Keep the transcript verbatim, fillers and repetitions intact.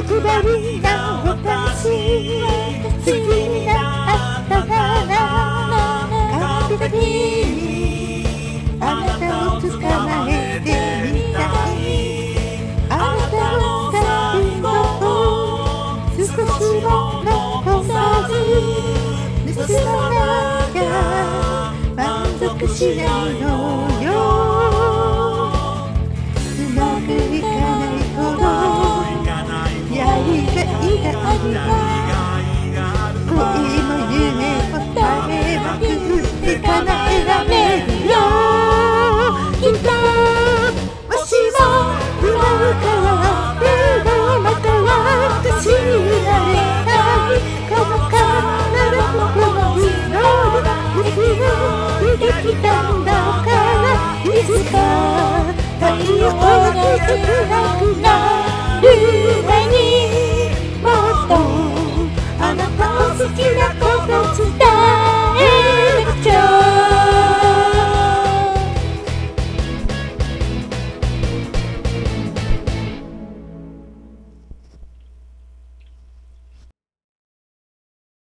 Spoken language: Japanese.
欲張りな私好きなあったなら完璧にあなたを捕まえてみたいあなたの最後を少しも残さず盗まなきゃ満足しないのようまくいかないほどやりがいがある恋の夢を絶えまくって叶えられるよきっともしも生まれ変わってもまた私になりたいこの体とこの祈り息が出てきたんだからいつか太陽が少なくなるね